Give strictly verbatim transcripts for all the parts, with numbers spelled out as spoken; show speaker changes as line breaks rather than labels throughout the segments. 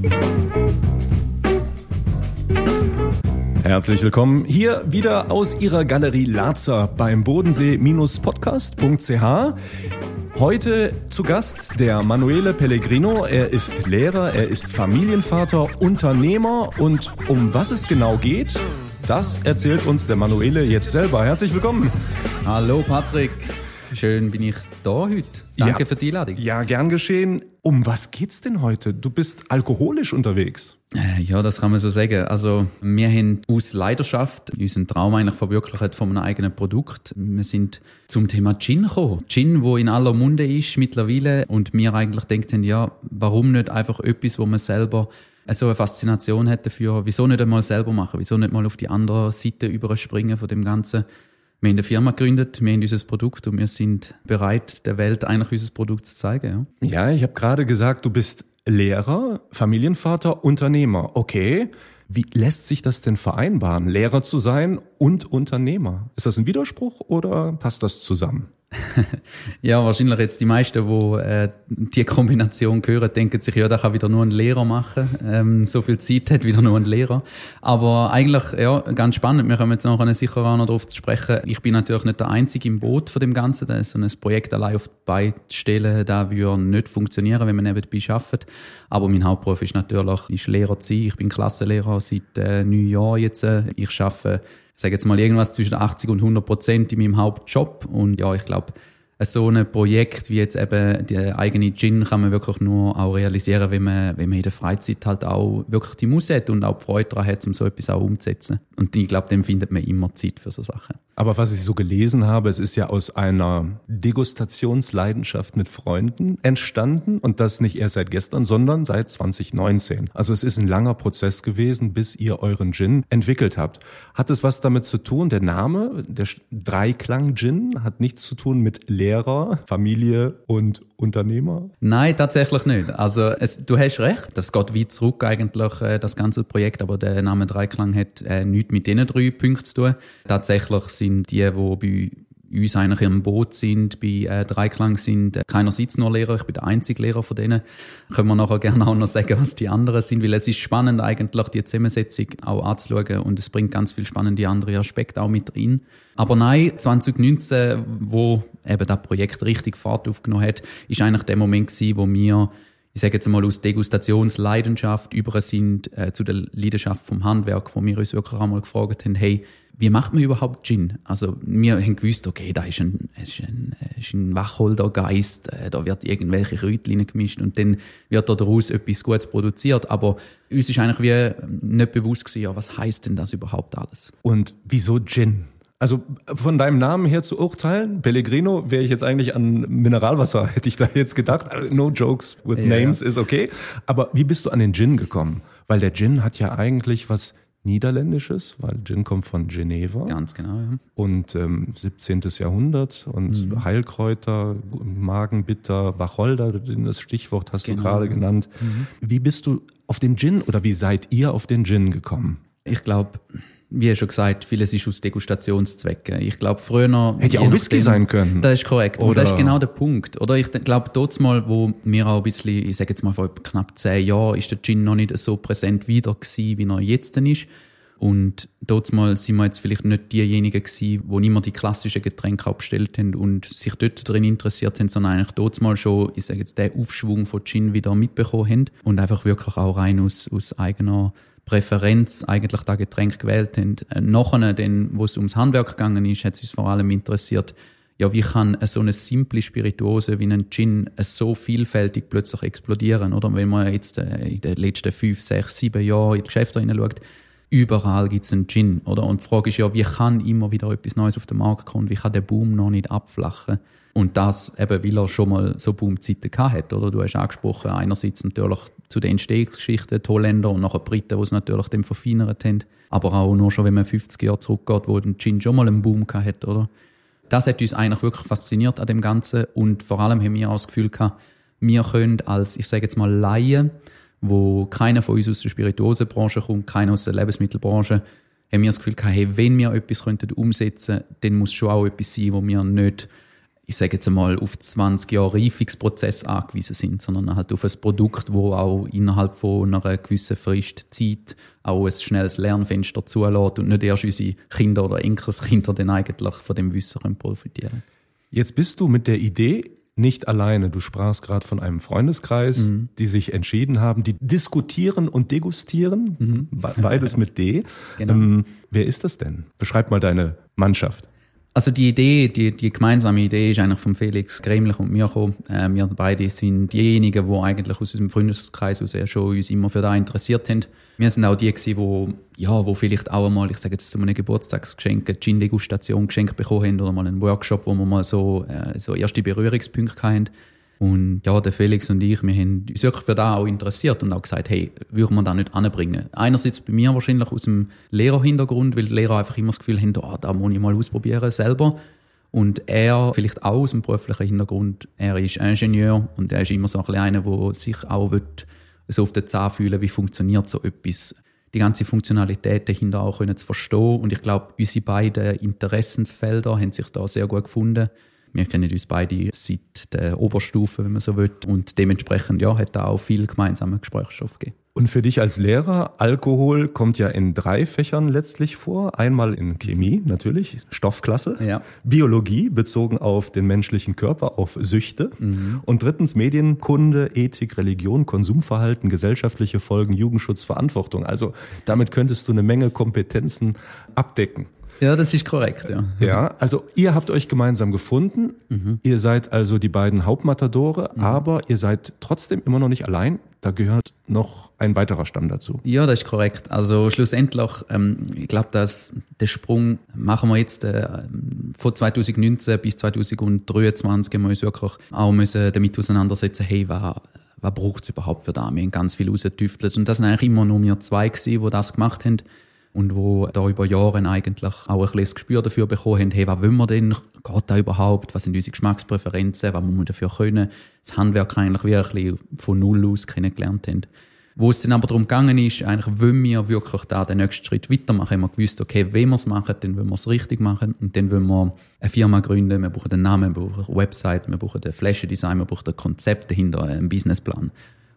Herzlich willkommen hier wieder aus Ihrer Galerie Lazer beim bodensee Podcast punkt c h. Heute zu Gast der Manuele Pellegrino. Er ist Lehrer, er ist Familienvater, Unternehmer und um was es genau geht, das erzählt uns der Manuele jetzt selber. Herzlich willkommen.
Hallo Patrick, schön bin ich da heute. Danke
ja,
für die Einladung.
Ja, gern geschehen. Um was geht's denn heute? Du bist alkoholisch unterwegs.
Ja, das kann man so sagen. Also wir haben aus Leidenschaft unseren Traum eigentlich verwirklicht von einem eigenen Produkt. Wir sind zum Thema Gin gekommen. Gin, wo in aller Munde ist mittlerweile und wir eigentlich denken, ja, warum nicht einfach etwas, wo man selber so eine Faszination hat dafür, wieso nicht einmal selber machen, wieso nicht mal auf die andere Seite überspringen von dem Ganzen. Wir haben eine Firma gegründet, wir haben unser Produkt und wir sind bereit, der Welt eigentlich unser Produkt zu zeigen. Ja,
ja ich habe gerade gesagt, du bist Lehrer, Familienvater, Unternehmer. Okay, wie lässt sich das denn vereinbaren, Lehrer zu sein und Unternehmer? Ist das ein Widerspruch oder passt das zusammen?
Ja, wahrscheinlich jetzt die meisten, die äh, die Kombination hören, denken sich, ja, da kann wieder nur ein Lehrer machen. Ähm, so viel Zeit hat wieder nur ein Lehrer. Aber eigentlich, ja, ganz spannend. Wir kommen jetzt nachher sicher auch noch darauf zu sprechen. Ich bin natürlich nicht der Einzige im Boot von dem Ganzen. Das ist so ein Projekt allein auf die Beine zu stellen, das würde nicht funktionieren, wenn man nebenbei arbeitet. Aber mein Hauptberuf ist natürlich, ist Lehrer zu sein. Ich bin Klassenlehrer seit äh, neun Jahren jetzt. Ich arbeite Ich sage jetzt mal irgendwas zwischen achtzig und hundert Prozent in meinem Hauptjob. Und ja, ich glaube, so ein Projekt wie jetzt eben die eigene Gin kann man wirklich nur auch realisieren, wenn man, wenn man in der Freizeit halt auch wirklich die Muss hat und auch die Freude daran hat, um so etwas auch umzusetzen. Und ich glaube, dann findet man immer Zeit für so Sachen.
Aber was ich so gelesen habe, es ist ja aus einer Degustationsleidenschaft mit Freunden entstanden und das nicht erst seit gestern, sondern seit zwanzig neunzehn. Also es ist ein langer Prozess gewesen, bis ihr euren Gin entwickelt habt. Hat es was damit zu tun, der Name, der Dreiklang Gin, hat nichts zu tun mit Lehrer, Familie und Unternehmer?
Nein, tatsächlich nicht. Also es, du hast recht, das geht weit zurück eigentlich, äh, das ganze Projekt, aber der Name Dreiklang hat äh, nichts mit diesen drei Punkten zu tun. Tatsächlich sind die, die bei uns eigentlich im Boot sind, bei äh, Dreiklang sind äh, keinerseits nur Lehrer, ich bin der einzige Lehrer von denen. Können wir nachher gerne auch noch sagen, was die anderen sind, weil es ist spannend eigentlich, die Zusammensetzung auch anzuschauen und es bringt ganz viele spannende andere Aspekte auch mit rein. Aber nein, zwanzig neunzehn, wo eben das Projekt richtig Fahrt aufgenommen hat, ist eigentlich der Moment gewesen, wo wir, ich sage jetzt mal, aus Degustationsleidenschaft über sind äh, zu der Leidenschaft vom Handwerk, wo wir uns wirklich einmal gefragt haben, hey, wie macht man überhaupt Gin? Also wir haben gewusst, okay, da ist ein, ist ein, ist ein Wacholdergeist, äh, da wird irgendwelche Kräutchen gemischt und dann wird daraus etwas Gutes produziert. Aber uns ist eigentlich wie nicht bewusst gewesen, ja, was heisst denn das überhaupt alles?
Und wieso Gin? Also von deinem Namen her zu urteilen, Pellegrino, wäre ich jetzt eigentlich an Mineralwasser, hätte ich da jetzt gedacht. No jokes with ja. names is okay. Aber wie bist du an den Gin gekommen? Weil der Gin hat ja eigentlich was Niederländisches, weil Gin kommt von Geneva.
Ganz genau, ja.
Und ähm, siebzehnten. Jahrhundert und mhm. Heilkräuter, Magenbitter, Wacholder, das Stichwort hast genau, du gerade ja. genannt. Mhm. Wie bist du auf den Gin oder wie seid ihr auf den Gin gekommen?
Ich glaube, wie schon gesagt, vieles ist aus Degustationszwecken. Ich glaube, früher...
Hätte ja auch Whisky sein können.
Das ist korrekt. Oder? Und das ist genau der Punkt. Oder ich glaube, dort mal, wo wir auch ein bisschen, ich sage jetzt mal vor knapp zehn Jahren, ist der Gin noch nicht so präsent wieder gewesen, wie er jetzt ist. Und dort mal sind wir jetzt vielleicht nicht diejenigen gewesen, die immer die klassischen Getränke bestellt haben und sich dort drin interessiert haben, sondern eigentlich dort mal schon, ich sage jetzt, den Aufschwung von Gin wieder mitbekommen haben und einfach wirklich auch rein aus, aus eigener Präferenz eigentlich das Getränk gewählt haben. Nachher, dann, wo es ums Handwerk gegangen ist, hat es uns vor allem interessiert, ja, wie kann so eine simple Spirituose wie ein Gin so vielfältig plötzlich explodieren, oder? Wenn man jetzt in den letzten fünf, sechs, sieben Jahren in die Geschäfte hineinschaut, überall gibt es einen Gin, oder? Und die Frage ist ja, wie kann immer wieder etwas Neues auf den Markt kommen? Wie kann der Boom noch nicht abflachen? Und das eben, weil er schon mal so Boomzeiten gehabt hat, oder? Du hast angesprochen, einerseits natürlich zu den Entstehungsgeschichten, die Holländer und nachher die Briten, die es natürlich dann verfeinert haben. Aber auch nur schon, wenn man fünfzig Jahre zurückgeht, wo der Gin schon mal einen Boom gehabt hat, oder? Das hat uns eigentlich wirklich fasziniert an dem Ganzen. Und vor allem haben wir auch das Gefühl gehabt, wir können als, ich sage jetzt mal, Laien, wo keiner von uns aus der Spirituosenbranche kommt, keiner aus der Lebensmittelbranche, haben wir das Gefühl gehabt, hey, wenn wir etwas könnten umsetzen, dann muss schon auch etwas sein, wo wir nicht ich sage jetzt einmal, auf zwanzig Jahre Reifungsprozess angewiesen sind, sondern halt auf ein Produkt, wo auch innerhalb von einer gewissen Frist Zeit auch ein schnelles Lernfenster zulässt und nicht erst unsere Kinder oder Enkelskinder dann eigentlich von dem Wissen profitieren.
Jetzt bist du mit der Idee nicht alleine. Du sprachst gerade von einem Freundeskreis, mhm. die sich entschieden haben, die diskutieren und degustieren, mhm. beides mit D. Genau. Ähm, wer ist das denn? Beschreib mal deine Mannschaft.
Also die Idee, die, die gemeinsame Idee ist eigentlich von Felix Grämlich und mir gekommen. Äh, wir beide sind diejenigen, die eigentlich aus unserem Freundeskreis aus schon uns immer für das interessiert haben. Wir sind auch die gewesen, wo, ja, wo vielleicht auch einmal, ich sage jetzt zu einem Geburtstagsgeschenk, eine Gin-Degustation geschenkt bekommen haben oder mal einen Workshop, wo wir mal so, äh, so erste Berührungspunkte hatten. Und ja, der Felix und ich, wir haben uns wirklich für das auch interessiert und auch gesagt, hey, würden wir das nicht anbringen? Einerseits bei mir wahrscheinlich aus dem Lehrerhintergrund, weil die Lehrer einfach immer das Gefühl haben, oh, da muss ich mal ausprobieren selber. Und er vielleicht auch aus dem beruflichen Hintergrund, er ist Ingenieur und er ist immer so ein bisschen einer, der sich auch so auf den Zahn fühlen, wie funktioniert so etwas. Die ganze Funktionalität dahinter auch können zu verstehen. Und ich glaube, unsere beiden Interessensfelder haben sich da sehr gut gefunden. Wir kennen uns beide seit der Oberstufe, wenn man so will. Und dementsprechend ja, hat da auch viel gemeinsamen Gesprächsstoff gegeben.
Und für dich als Lehrer, Alkohol kommt ja in drei Fächern letztlich vor. Einmal in Chemie, natürlich, Stoffklasse. Ja. Biologie, bezogen auf den menschlichen Körper, auf Süchte. Mhm. Und drittens Medienkunde, Ethik, Religion, Konsumverhalten, gesellschaftliche Folgen, Jugendschutz, Verantwortung. Also damit könntest du eine Menge Kompetenzen abdecken.
Ja, das ist korrekt, ja.
Ja, also ihr habt euch gemeinsam gefunden, mhm. ihr seid also die beiden Hauptmatadore, mhm. aber ihr seid trotzdem immer noch nicht allein, da gehört noch ein weiterer Stamm dazu.
Ja, das ist korrekt. Also schlussendlich, ähm, ich glaube, dass der Sprung machen wir jetzt äh, von zwanzig neunzehn bis zwanzig dreiundzwanzig haben wir uns wirklich auch müssen damit auseinandersetzen, hey, was, was braucht es überhaupt für das? Wir haben ganz viel rausgetüftelt und das sind eigentlich immer nur wir zwei gewesen, die das gemacht haben. Und wo da über Jahre eigentlich auch ein bisschen das Gespür dafür bekommen haben, hey, was wollen wir denn? Geht da überhaupt? Was sind unsere Geschmackspräferenzen? Was muss man dafür können? Das Handwerk eigentlich wirklich von Null aus kennengelernt haben. Wo es dann aber darum gegangen ist, eigentlich wollen wir wirklich da den nächsten Schritt weitermachen, haben wir gewusst, okay, wenn wir es machen, dann wollen wir es richtig machen. Und dann wollen wir eine Firma gründen, wir brauchen einen Namen, wir brauchen eine Website, wir brauchen ein Flaschendesign, wir brauchen ein Konzept dahinter, einen Businessplan.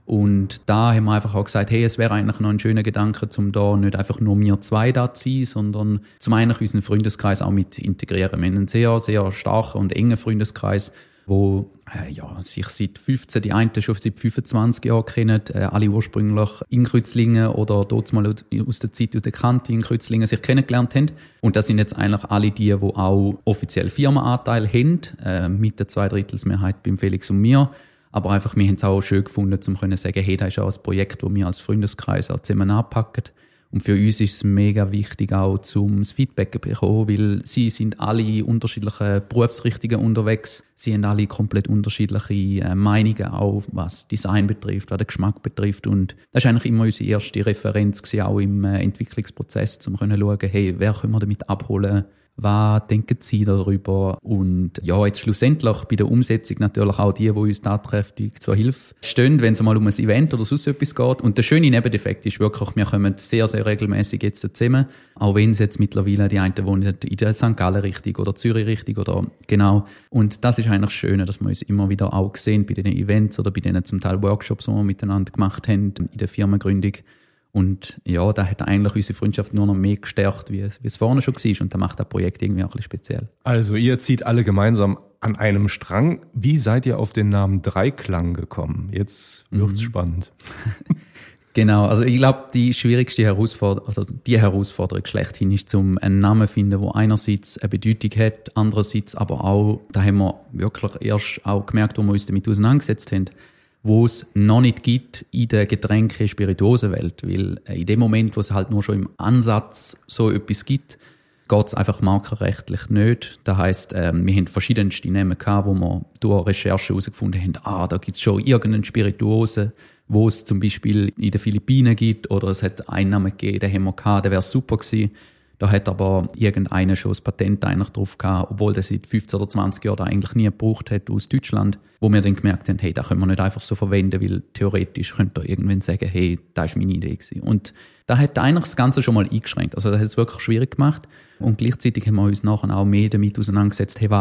Und da haben wir einfach auch gesagt, hey, es wäre eigentlich noch ein schöner Gedanke, um da nicht einfach nur wir zwei da zu sein, sondern zum einen unseren Freundeskreis auch mit integrieren. Wir haben einen sehr, sehr starken und engen Freundeskreis, wo äh, ja, sich seit fünfzehn, die einen schon seit fünfundzwanzig Jahren kennen, äh, alle ursprünglich in Kreuzlingen oder dort mal aus der Zeit aus der Kante in Kreuzlingen sich kennengelernt haben. Und das sind jetzt eigentlich alle die, die auch offiziell Firmenanteil haben, äh, mit der Zweidrittelsmehrheit beim Felix und mir. Aber einfach, wir haben es auch schön gefunden, um zu sagen, hey, das ist auch ein Projekt, das wir als Freundeskreis auch zusammen anpacken. Und für uns ist es mega wichtig, auch zum Feedback zu bekommen, weil sie sind alle unterschiedliche Berufsrichtungen unterwegs. Sie haben alle komplett unterschiedliche Meinungen, auch was Design betrifft, was den Geschmack betrifft. Und das war eigentlich immer unsere erste Referenz gewesen, auch im Entwicklungsprozess, um zu schauen, hey, wer können wir damit abholen? Was denken Sie darüber? Und ja, jetzt schlussendlich bei der Umsetzung natürlich auch die, die uns tatkräftig zur Hilfe stehen, wenn es mal um ein Event oder sonst etwas geht. Und der schöne Nebeneffekt ist wirklich, wir kommen sehr, sehr regelmäßig jetzt zusammen. Auch wenn es jetzt mittlerweile die einen wohnen in der Sankt Gallen-Richtung oder Zürich-Richtung oder genau. Und das ist eigentlich das Schöne, dass wir uns immer wieder auch sehen bei den Events oder bei den zum Teil Workshops, die wir miteinander gemacht haben in der Firmengründung. Und ja, da hat eigentlich unsere Freundschaft nur noch mehr gestärkt, wie es, wie es vorne schon war. Und da macht das Projekt irgendwie auch ein bisschen speziell.
Also ihr zieht alle gemeinsam an einem Strang. Wie seid ihr auf den Namen Dreiklang gekommen? Jetzt wird's mhm. spannend.
Genau, also ich glaube, die schwierigste Herausforderung, also die Herausforderung schlechthin ist, um einen Namen zu finden, der einerseits eine Bedeutung hat, andererseits aber auch, da haben wir wirklich erst auch gemerkt, wo wir uns damit auseinandergesetzt haben, wo es noch nicht gibt in der Getränke-Spirituosenwelt. Weil in dem Moment, wo es halt nur schon im Ansatz so etwas gibt, geht es einfach markenrechtlich nicht. Das heisst, ähm, wir haben verschiedenste Namen gehabt, wo wir durch Recherche herausgefunden haben, ah, da gibt es schon irgendeinen Spirituosen, wo es zum Beispiel in den Philippinen gibt, oder es hat einen Namen gegeben, den haben wir gehabt, der wäre super gewesen. Da hat aber irgendeiner schon das Patent eigentlich drauf gehabt, obwohl der seit fünfzehn oder zwanzig Jahren eigentlich nie gebraucht hat aus Deutschland, wo wir dann gemerkt haben, hey, das können wir nicht einfach so verwenden, weil theoretisch könnte da irgendwann sagen, hey, das war meine Idee gewesen. Und da hat eigentlich das Ganze schon mal eingeschränkt. Also das hat es wirklich schwierig gemacht. Und gleichzeitig haben wir uns nachher auch mehr damit auseinandergesetzt, hey, was,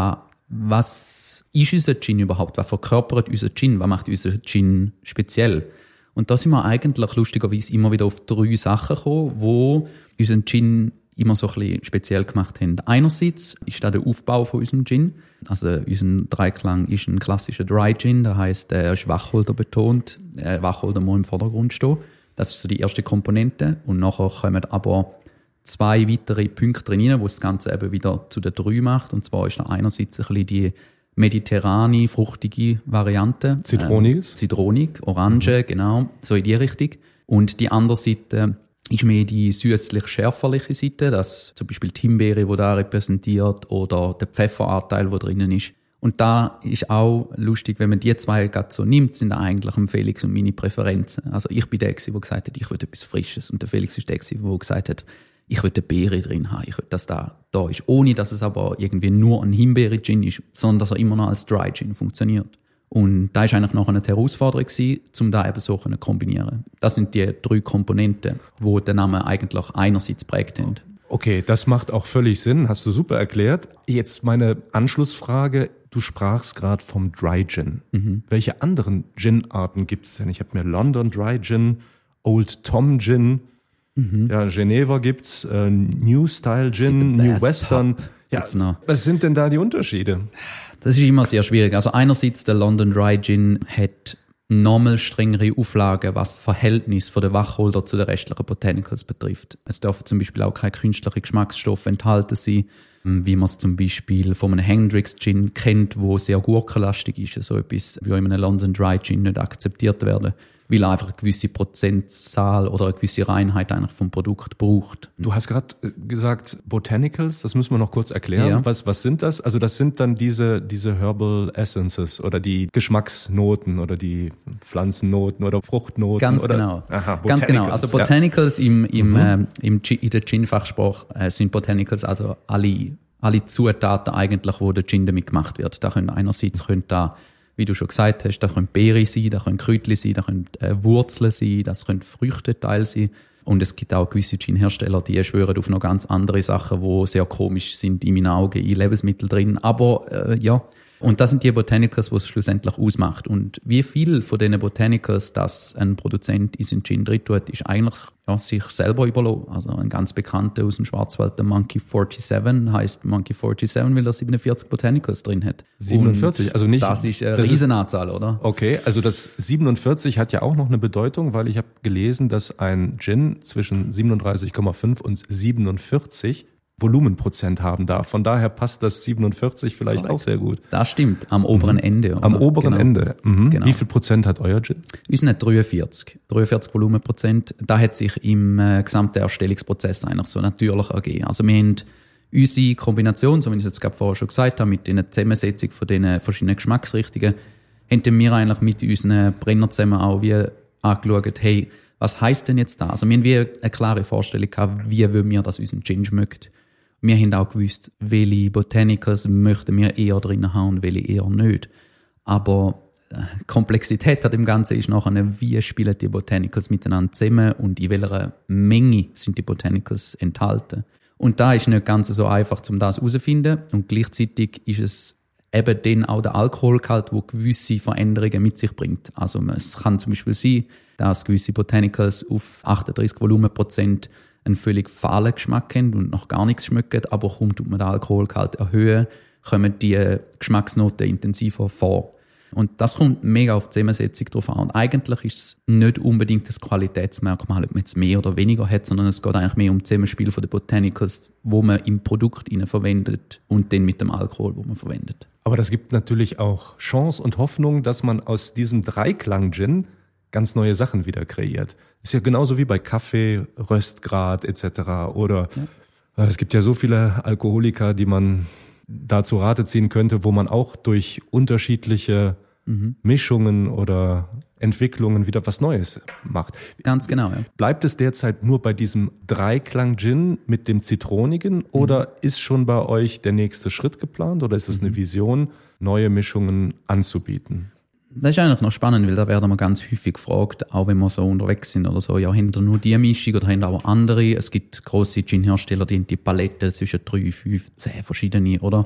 was ist unser Gin überhaupt? Was verkörpert unser Gin? Was macht unser Gin speziell? Und da sind wir eigentlich lustigerweise immer wieder auf drei Sachen gekommen, wo unseren Gin immer so ein bisschen speziell gemacht haben. Einerseits ist da der Aufbau von unserem Gin. Also unser Dreiklang ist ein klassischer Dry Gin, das heisst, er ist Wacholder betont. Äh, Wacholder muss im Vordergrund stehen. Das ist so die erste Komponente. Und nachher kommen aber zwei weitere Punkte drin, wo das Ganze eben wieder zu den drei macht. Und zwar ist da einerseits ein bisschen die mediterrane, fruchtige Variante.
Zitroniges?
Ähm, Zitronig, Orange, mhm. genau, so in die Richtung. Und die andere Seite ist mehr die süßlich-schärferliche Seite, das zum Beispiel die Himbeere, die da repräsentiert, oder der Pfefferanteil, der drinnen ist. Und da ist auch lustig, wenn man die zwei gerade so nimmt, sind eigentlich am Felix und meine Präferenzen. Also ich bin der, der gesagt hat, ich will etwas Frisches. Und der Felix ist der, der gesagt hat, ich will eine Beere drin haben, ich will, dass da da ist. Ohne, dass es aber irgendwie nur ein Himbeere-Gin ist, sondern dass er immer noch als Dry-Gin funktioniert. Und da war eigentlich noch eine Herausforderung, um da eben so zu kombinieren. Das sind die drei Komponenten, die den Namen eigentlich einerseits prägt haben.
Okay, das macht auch völlig Sinn, hast du super erklärt. Jetzt meine Anschlussfrage, du sprachst gerade vom Dry Gin. Mhm. Welche anderen Gin-Arten gibt's denn? Ich habe mir London Dry Gin, Old Tom Gin, mhm. ja, Geneva gibt's, äh, New Style Gin, New Western. Ja, was sind denn da die Unterschiede?
Das ist immer sehr schwierig. Also einerseits der London Dry Gin hat nochmal strengere Auflagen, was das Verhältnis von der Wacholder zu den restlichen Botanicals betrifft. Es dürfen zum Beispiel auch keine künstlichen Geschmacksstoffe enthalten sein, wie man es zum Beispiel von einem Hendrix Gin kennt, wo sehr gurkenlastig ist. So etwas wie in einem London Dry Gin nicht akzeptiert werden, weil er einfach eine gewisse Prozentzahl oder eine gewisse Reinheit eigentlich vom Produkt braucht.
Du hast gerade gesagt Botanicals, das müssen wir noch kurz erklären. Ja. Was, was sind das? Also das sind dann diese, diese Herbal Essences oder die Geschmacksnoten oder die Pflanzennoten oder Fruchtnoten.
Ganz
oder,
genau.
Aha,
Ganz genau. Also Botanicals ja. im, im, mhm. äh, im G, in der Gin-Fachsprache äh, sind Botanicals also alle, alle Zutaten eigentlich, wo der Gin damit gemacht wird. Da können einerseits können da wie du schon gesagt hast, da können Beeren sein, da können Kräutchen sein, da können äh, Wurzeln sein, das können Früchteteile sein. Und es gibt auch gewisse Gin-Hersteller, die schwören auf noch ganz andere Sachen, die sehr komisch sind in meinen Augen, in Lebensmitteln drin. Aber äh, ja, und das sind die Botanicals, die es schlussendlich ausmacht. Und wie viel von diesen Botanicals, das ein Produzent in seinen Gin drin tut, ist eigentlich ja, sich selber überlassen. Also ein ganz bekannter aus dem Schwarzwald, der Monkey siebenundvierzig, heisst Monkey siebenundvierzig, weil er siebenundvierzig Botanicals drin hat.
siebenundvierzig, und also nicht...
Das ist eine Riesenanzahl, oder?
Okay, also das siebenundvierzig hat ja auch noch eine Bedeutung, weil ich habe gelesen, dass ein Gin zwischen siebenunddreißig Komma fünf und siebenundvierzig Volumenprozent haben darf. Von daher passt das siebenundvierzig vielleicht Correct. Auch sehr gut.
Das stimmt, am oberen mhm. Ende. Oder?
Am oberen
genau.
Ende. Mhm. Genau. Wie viel Prozent hat euer Gin?
Uns hat dreiundvierzig. dreiundvierzig Volumenprozent. Da hat sich im äh, gesamten Erstellungsprozess eigentlich so natürlich ergeben. Also wir haben unsere Kombination, so wie ich es jetzt gerade vorher schon gesagt habe, mit der Zusammensetzung von den verschiedenen Geschmacksrichtungen, haben wir eigentlich mit unseren Brenner zusammen auch wie angeschaut, hey, was heisst denn jetzt da? Also wir haben wie eine klare Vorstellung gehabt, wie wollen wir, dass unser Gin schmeckt. Wir haben auch gewusst, welche Botanicals möchten wir eher drin haben und welche eher nicht. Aber die Komplexität an dem Ganzen ist nachher, wie spielen die Botanicals miteinander zusammen und in welcher Menge sind die Botanicals enthalten. Und da ist nicht ganz so einfach, um das herauszufinden. Und gleichzeitig ist es eben dann auch der Alkoholgehalt, der gewisse Veränderungen mit sich bringt. Also es kann zum Beispiel sein, dass gewisse Botanicals auf achtunddreißig Volumenprozent einen völlig fahlen Geschmack haben und noch gar nichts schmecken, aber kommt man den Alkoholgehalt erhöhen, kommen die Geschmacksnoten intensiver vor. Und das kommt mega auf die Zusammensetzung drauf an. Und eigentlich ist es nicht unbedingt das Qualitätsmerkmal, ob man jetzt mehr oder weniger hat, sondern es geht eigentlich mehr um das Zusammenspiel von den Botanicals, wo man im Produkt verwendet und dann mit dem Alkohol, wo man verwendet.
Aber das gibt natürlich auch Chance und Hoffnung, dass man aus diesem Dreiklang-Gin ganz neue Sachen wieder kreiert. Ist ja genauso wie bei Kaffee, Röstgrad et cetera. Oder ja. Es gibt ja so viele Alkoholiker, die man da zu Rate ziehen könnte, wo man auch durch unterschiedliche mhm. Mischungen oder Entwicklungen wieder was Neues macht.
Ganz genau, ja.
Bleibt es derzeit nur bei diesem Dreiklang-Gin mit dem Zitronigen mhm. oder ist schon bei euch der nächste Schritt geplant oder ist es eine Vision, neue Mischungen anzubieten?
Das ist eigentlich noch spannend, weil da werden wir ganz häufig gefragt, auch wenn wir so unterwegs sind oder so, ja, haben wir nur die Mischung oder haben wir auch andere? Es gibt grosse Gin-Hersteller, die haben die Palette zwischen drei, fünf, zehn verschiedene, oder?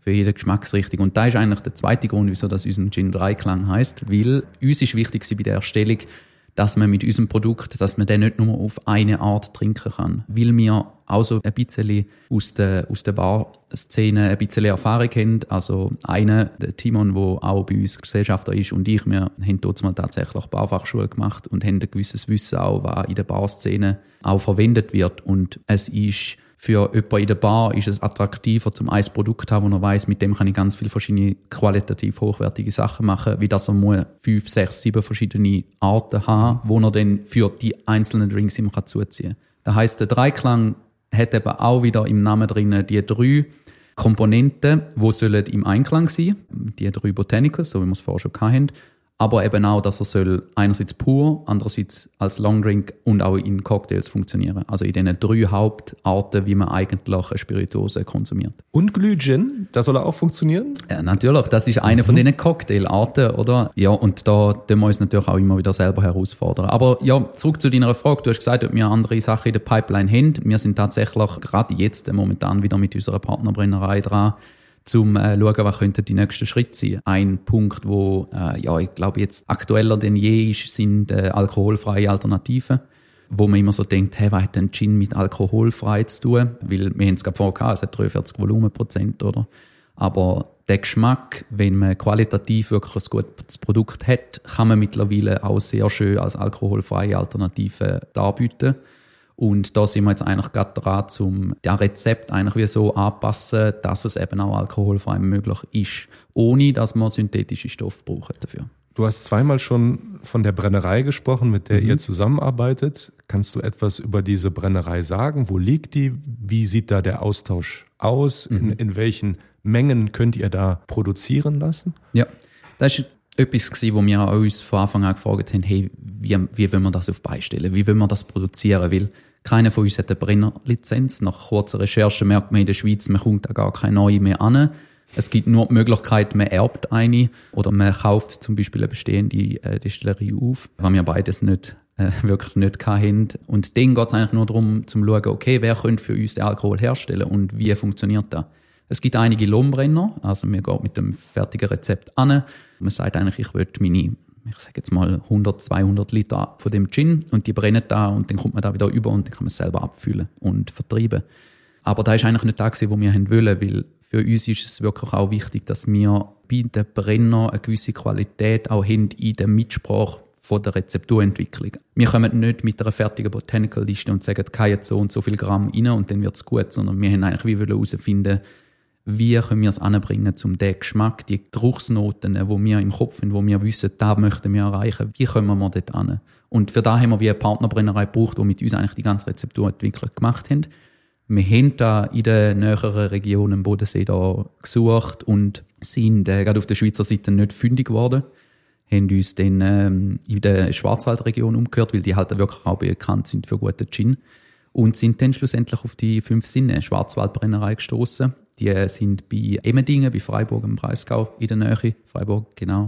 für jede Geschmacksrichtung. Und da ist eigentlich der zweite Grund, wieso das unser Gin Dreiklang heisst, weil uns ist wichtig bei der Erstellung, dass man mit unserem Produkt, dass man den nicht nur auf eine Art trinken kann. Weil wir auch so ein bisschen aus der, aus der Bar-Szene ein bisschen Erfahrung haben. Also einer, der Timon, der auch bei uns Gesellschafter ist, und ich, wir haben dort mal tatsächlich Barfachschule gemacht und haben ein gewisses Wissen auch, was in der Bar-Szene auch verwendet wird. Und es ist für jemanden in der Bar ist es attraktiver, zum ein Produkt zu haben, wo er weiss, mit dem kann ich ganz viele verschiedene qualitativ hochwertige Sachen machen, wie dass er muss fünf, sechs, sieben verschiedene Arten haben, wo er dann für die einzelnen Drinks immer zuziehen kann. Das heisst, der Dreiklang hat eben auch wieder im Namen drin die drei Komponenten, die sollen im Einklang sein, die drei Botanicals, so wie wir es vorher schon hatten. Aber eben auch, dass er soll einerseits pur, andererseits als Longdrink und auch in Cocktails funktionieren. Also in diesen drei Hauptarten, wie man eigentlich eine Spirituose konsumiert.
Und Glühgin, das soll auch funktionieren?
Ja, natürlich, das ist eine mhm. von diesen Cocktailarten, oder? Ja, und da tun wir uns natürlich auch immer wieder selber herausfordern. Aber ja, zurück zu deiner Frage. Du hast gesagt, ob wir andere Sachen in der Pipeline haben. Wir sind tatsächlich gerade jetzt momentan wieder mit unserer Partnerbrennerei dran, zum äh, schauen, was könnte die nächsten Schritte sein. Ein Punkt, wo äh, ja, ich glaube jetzt aktueller denn je ist, sind äh, alkoholfreie Alternativen, wo man immer so denkt, hey, was hat denn Gin mit alkoholfrei zu tun? Weil wir haben es gerade vorher gehabt, es hat dreiundvierzig Volumenprozent, oder? Aber der Geschmack, wenn man qualitativ wirklich ein gutes Produkt hat, kann man mittlerweile auch sehr schön als alkoholfreie Alternative darbieten. Und da sind wir jetzt eigentlich gerade dran, um das Rezept eigentlich wie so anpassen, dass es eben auch alkoholfrei möglich ist, ohne dass man synthetische Stoffe brauchen dafür.
Du hast zweimal schon von der Brennerei gesprochen, mit der mhm. ihr zusammenarbeitet. Kannst du etwas über diese Brennerei sagen? Wo liegt die? Wie sieht da der Austausch aus? Mhm. In, in welchen Mengen könnt ihr da produzieren lassen?
Ja, das ist etwas gewesen, wo wir uns von Anfang an gefragt haben, hey, wie, wie wollen wir das auf beistellen? Wie wollen wir das produzieren? Weil keiner von uns hat eine Brennerlizenz. Nach kurzer Recherche merkt man in der Schweiz, man kommt da gar keine neue mehr an. Es gibt nur die Möglichkeit, man erbt eine oder man kauft zum Beispiel eine bestehende äh, Destillerie auf, was wir beides nicht, äh, wirklich nicht hatten. Und dann geht es eigentlich nur darum, zu schauen, okay, wer könnte für uns den Alkohol herstellen und wie funktioniert das? Es gibt einige Lohmbrenner, also man geht mit dem fertigen Rezept an. Man sagt eigentlich, ich will meine, ich sage jetzt mal hundert, zweihundert Liter von dem Gin und die brennen da und dann kommt man da wieder über und dann kann man es selber abfüllen und vertreiben. Aber da ist eigentlich nicht das, was wir wollen, weil für uns ist es wirklich auch wichtig, dass wir bei den Brennern eine gewisse Qualität auch haben in der Mitsprache von der Rezepturentwicklung. Wir kommen nicht mit einer fertigen Botanical-Liste und sagen, kein jetzt so und so viel Gramm rein und dann wird es gut, sondern wir haben eigentlich wie herausfinden, wie können wir es anbringen, um den Geschmack, die Geruchsnoten, die wir im Kopf haben, wo wir wissen, da möchten wir erreichen, wie kommen wir dort hin? Und für das haben wir wie eine Partnerbrennerei gebraucht, die mit uns eigentlich die ganze Rezepturentwicklung gemacht haben. Wir haben da in den näheren Regionen am Bodensee da gesucht und sind äh, gerade auf der Schweizer Seite nicht fündig geworden. Haben uns dann ähm, in der Schwarzwaldregion umgehört, weil die halt wirklich auch bekannt sind für guten Gin. Und sind dann schlussendlich auf die fünf Sinne Schwarzwaldbrennerei gestoßen. Die sind bei Emmendingen, bei Freiburg im Breisgau in der Nähe. Freiburg, genau.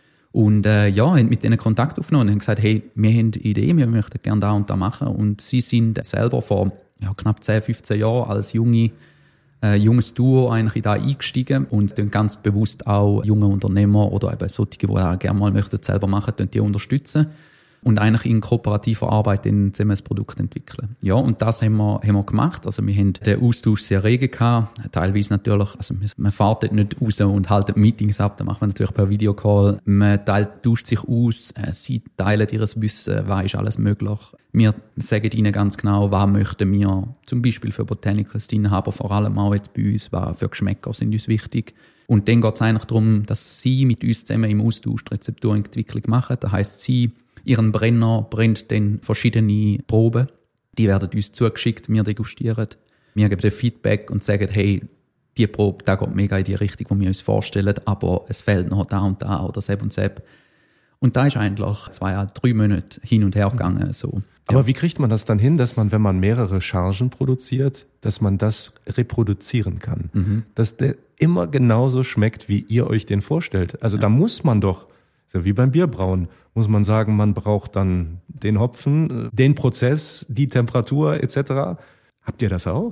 Und äh, ja, haben mit denen Kontakt aufgenommen und haben gesagt, hey, wir haben eine Idee, wir möchten gerne da und da machen. Und sie sind selber vor ja, knapp zehn, fünfzehn Jahren als junge, äh, junges Duo eigentlich da eingestiegen und dann ganz bewusst auch junge Unternehmer oder eben solche, die auch gerne mal möchten selber machen, die unterstützen. Und eigentlich in kooperativer Arbeit dann zusammen ein Produkt entwickeln. Ja, und das haben wir, haben wir gemacht. Also wir haben den Austausch sehr rege gehabt. Teilweise natürlich, also man fährt nicht raus und haltet Meetings ab. Das macht man natürlich per Videocall. Man teilt, tauscht sich aus. Sie teilen ihr Wissen, was ist alles möglich. Wir sagen ihnen ganz genau, was möchten wir zum Beispiel für Botanicals drin haben, aber vor allem auch jetzt bei uns, was für Geschmäcker sind uns wichtig. Und dann geht es eigentlich darum, dass sie mit uns zusammen im Austausch die Rezepturentwicklung machen. Das heisst, sie Ihren Brenner brennt dann verschiedene Proben. Die werden uns zugeschickt, wir degustieren. Wir geben Feedback und sagen, hey, die Probe, da geht mega in die Richtung, die wir uns vorstellen, aber es fehlt noch da und da oder Sepp und Sepp. Und da ist eigentlich zwei, drei Monate hin und her gegangen. So.
Aber
ja.
Wie kriegt man das dann hin, dass man, wenn man mehrere Chargen produziert, dass man das reproduzieren kann? Mhm. Dass der immer genauso schmeckt, wie ihr euch den vorstellt. Also ja. Da muss man doch, so wie beim Bierbrauen, muss man sagen, man braucht dann den Hopfen, den Prozess, die Temperatur et cetera. Habt ihr das auch?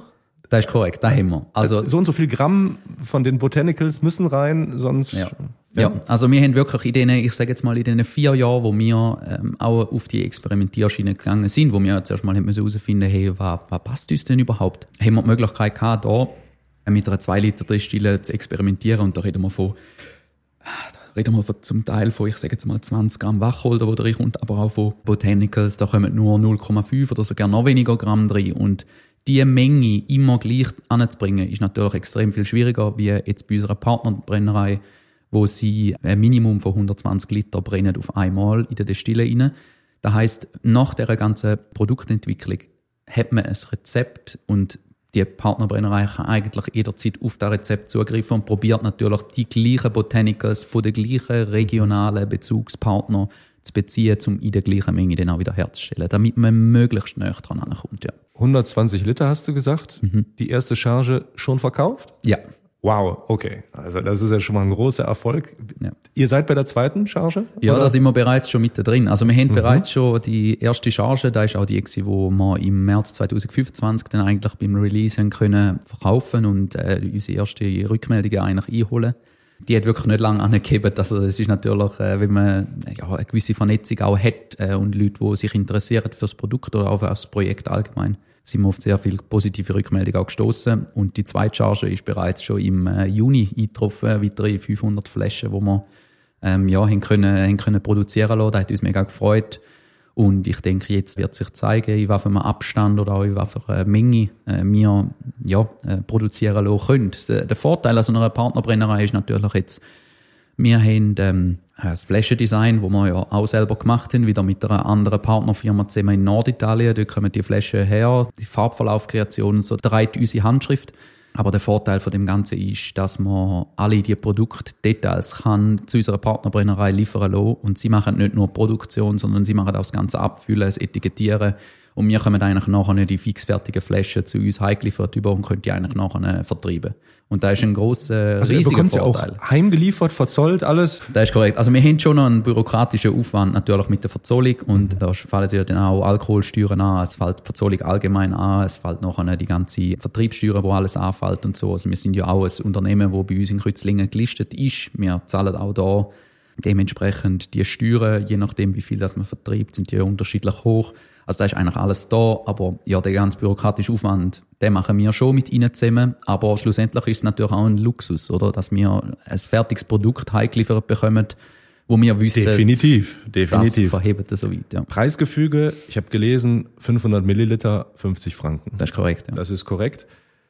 Das ist korrekt, das haben wir. Also,
so und so viel Gramm von den Botanicals müssen rein, sonst...
Ja. Ja. ja, also wir haben wirklich in denen, ich sage jetzt mal in den vier Jahren, wo wir ähm, auch auf die Experimentierschiene gegangen sind, wo wir zuerst mal herausfinden, hey, was, was passt uns denn überhaupt? Haben wir die Möglichkeit gehabt, da mit einer zwei Liter Distille zu experimentieren, und da reden wir von, da reden wir von zum Teil von, ich sage jetzt mal zwanzig Gramm Wacholder, wo drin kommt, aber auch von Botanicals, da kommen nur null Komma fünf oder sogar noch weniger Gramm drin, und diese Menge immer gleich anzubringen, ist natürlich extrem viel schwieriger, wie jetzt bei unserer Partnerbrennerei, wo sie ein Minimum von hundertzwanzig Liter brennen auf einmal in der Destille rein. Das heisst, nach dieser ganzen Produktentwicklung hat man ein Rezept, und die Partnerbrennerei kann eigentlich jederzeit auf das Rezept zugreifen und probiert natürlich die gleichen Botanicals von den gleichen regionalen Bezugspartnern zu beziehen, um in der gleichen Menge dann auch wieder herzustellen, damit man möglichst näher dran ankommt. Ja.
hundertzwanzig Liter hast du gesagt, mhm. Die erste Charge schon verkauft?
Ja.
Wow, okay. Also das ist ja schon mal ein großer Erfolg. Ja. Ihr seid bei der zweiten Charge?
Ja, oder? Da sind wir bereits schon mit drin. Also wir haben mhm. bereits schon die erste Charge, da ist auch die, die wir im März zwanzig fünfundzwanzig dann eigentlich beim Release können verkaufen und äh, unsere erste Rückmeldungen eigentlich einholen. Die hat wirklich nicht lange angegeben. Also es ist natürlich, äh, wenn man ja, eine gewisse Vernetzung auch hat äh, und Leute, die sich interessieren für das Produkt oder auch für das Projekt allgemein, sind wir auf sehr viele positive Rückmeldungen auch gestoßen. Und die zweite Charge ist bereits schon im äh, Juni eingetroffen, weitere fünfhundert Flaschen, die wir ähm, ja, haben können, haben können produzieren lassen. Das hat uns mega gefreut. Und ich denke, jetzt wird sich zeigen, in welchem Abstand oder auch in welcher Menge äh, wir ja, äh, produzieren lassen können. Der, der Vorteil an so einer Partnerbrennerei ist natürlich jetzt, wir haben ähm, das Flaschendesign, das wir ja auch selber gemacht haben, wieder mit einer anderen Partnerfirma zusammen in Norditalien. Dort kommen die Flaschen her, die Farbverlaufkreation, so trägt unsere Handschrift. Aber der Vorteil von dem Ganzen ist, dass man alle die Produktdetails kann zu unserer Partnerbrennerei liefern lassen. Und sie machen nicht nur Produktion, sondern sie machen auch das ganze Abfüllen, das Etikettieren. Und wir kommen eigentlich nachher die fixfertigen Flaschen zu uns heimgeliefert über und können die eigentlich nachher vertreiben. Und da ist ein grosser,
also
riesiger Vorteil.
Also ihr bekommt ja auch heimgeliefert, verzollt, alles?
Das ist korrekt. Also wir haben schon noch einen bürokratischen Aufwand natürlich mit der Verzollung, und mhm. da fallen ja dann auch Alkoholsteuern an, es fällt die Verzollung allgemein an, es fällt nachher die ganze Vertriebssteuern, wo alles anfällt und so. Also wir sind ja auch ein Unternehmen, das bei uns in Kreuzlingen gelistet ist. Wir zahlen auch da dementsprechend die Steuern, je nachdem wie viel das man vertreibt, sind die ja unterschiedlich hoch. Also da ist eigentlich alles da, aber ja, der ganze bürokratische Aufwand, den machen wir schon mit ihnen zusammen, aber schlussendlich ist es natürlich auch ein Luxus, oder, dass wir ein fertiges Produkt heimgeliefert bekommen, wo wir wissen,
definitiv, definitiv.
Das verhebt das so weit. Ja.
Preisgefüge, ich habe gelesen, fünfhundert Milliliter, fünfzig Franken.
Das ist korrekt, ja.
Das ist korrekt.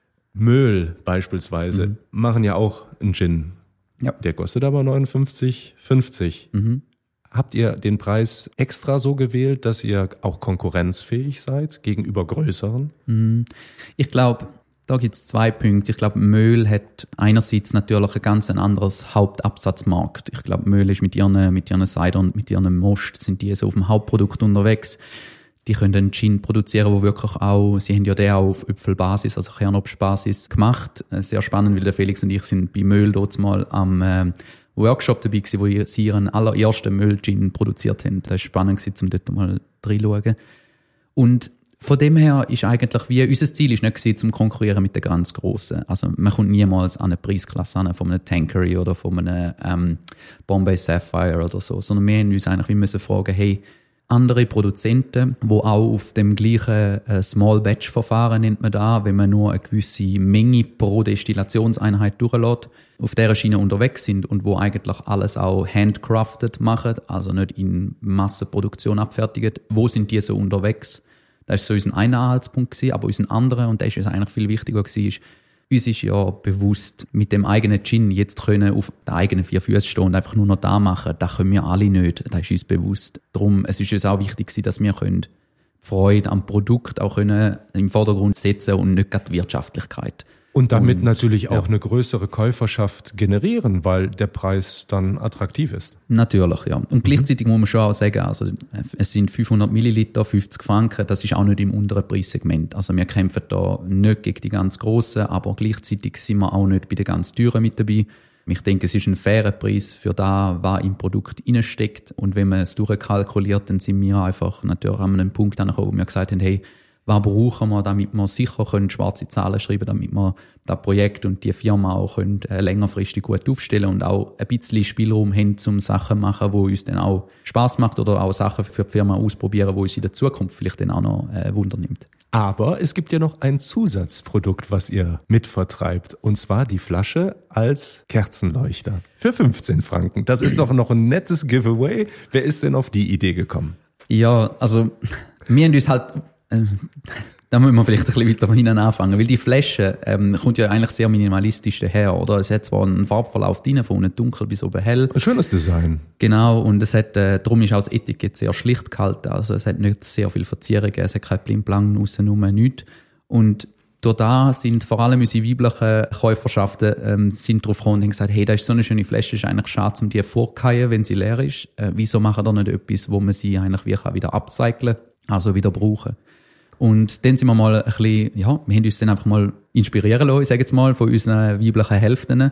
Möhl beispielsweise mhm. machen ja auch einen Gin. Ja. Der kostet aber neunundfünfzig fünfzig. Mhm. Habt ihr den Preis extra so gewählt, dass ihr auch konkurrenzfähig seid gegenüber größeren?
Ich glaube, da gibt es zwei Punkte. Ich glaube, Möhl hat einerseits natürlich ein ganz anderes Hauptabsatzmarkt. Ich glaube, Möhl ist mit ihren, mit ihren Cider und mit ihren Most sind die so auf dem Hauptprodukt unterwegs. Die können einen Gin produzieren, wo wirklich auch, sie haben ja den auch auf Äpfelbasis, also Kernobstbasis gemacht. Sehr spannend, weil der Felix und ich sind bei Möhl dort mal am äh, Workshop dabei gewesen, wo sie ihren allerersten Müll-Gin produziert haben. Das war spannend, um dort mal reinschauen. Und von dem her ist eigentlich wie, unser Ziel ist nicht gewesen, zum Konkurrieren mit den ganz Grossen. Also man kommt niemals an eine Preisklasse an, von einem Tanqueray oder von einem ähm, Bombay Sapphire oder so, sondern wir haben uns eigentlich wie müssen fragen, hey, andere Produzenten, die auch auf dem gleichen äh, Small-Batch-Verfahren nennt man da, wenn man nur eine gewisse Menge pro Destillationseinheit durchlässt, auf dieser Schiene unterwegs sind und wo eigentlich alles auch handcrafted machen, also nicht in Massenproduktion abfertigen. Wo sind die so unterwegs? Das war so unser einer Anhaltspunkt gewesen, aber unser anderer, und der ist uns eigentlich viel wichtiger gewesen, ist, uns ist ja bewusst, mit dem eigenen Gin jetzt können auf den eigenen vier Füßen stehen und einfach nur noch da machen, das können wir alle nicht. Das ist uns bewusst. Darum, es ist uns auch wichtig gewesen, dass wir können Freude am Produkt auch können im Vordergrund setzen und nicht gerade die Wirtschaftlichkeit.
Und damit und, natürlich auch ja. eine größere Käuferschaft generieren, weil der Preis dann attraktiv ist.
Natürlich, ja. Und mhm. gleichzeitig muss man schon auch sagen, also es sind fünfhundert Milliliter, fünfzig Franken, das ist auch nicht im unteren Preissegment. Also wir kämpfen da nicht gegen die ganz Grossen, aber gleichzeitig sind wir auch nicht bei den ganz Teuren mit dabei. Ich denke, es ist ein fairer Preis für das, was im Produkt drinsteckt. Und wenn man es durchkalkuliert, dann sind wir einfach natürlich an einem Punkt angekommen, wo wir gesagt haben, hey, was brauchen wir, damit wir sicher können schwarze Zahlen schreiben, damit wir das Projekt und die Firma auch können, äh, längerfristig gut aufstellen und auch ein bisschen Spielraum haben, um Sachen zu machen, die uns dann auch Spass macht oder auch Sachen für die Firma ausprobieren, die uns in der Zukunft vielleicht dann auch noch äh, Wunder nimmt.
Aber es gibt ja noch ein Zusatzprodukt, was ihr mitvertreibt. Und zwar die Flasche als Kerzenleuchter. Für fünfzehn Franken. Das ist doch noch ein nettes Giveaway. Wer ist denn auf die Idee gekommen?
Ja, also wir haben uns halt... Äh, da müssen wir vielleicht ein bisschen weiter von hinten anfangen. Weil die Flasche ähm, kommt ja eigentlich sehr minimalistisch daher. Oder? Es hat zwar einen Farbverlauf drin, von unten dunkel bis oben hell.
Ein schönes Design.
Genau, und es hat, äh, darum ist auch das Etikett sehr schlicht gehalten. Also es hat nicht sehr viel Verzierungen, es hat kein Blimplang, aussen nichts. Und durch das sind vor allem unsere weiblichen Käuferschaften ähm, sind darauf gekommen und haben gesagt, hey, das ist so eine schöne Flasche, ist eigentlich schade, um die vorzuhalten, wenn sie leer ist. Äh, wieso machen wir nicht etwas, wo man sie eigentlich wieder upcyclen kann, also wieder brauchen? Und dann sind wir mal ein bisschen, ja, wir haben uns dann einfach mal inspirieren lassen, ich sage jetzt mal, von unseren weiblichen Hälften.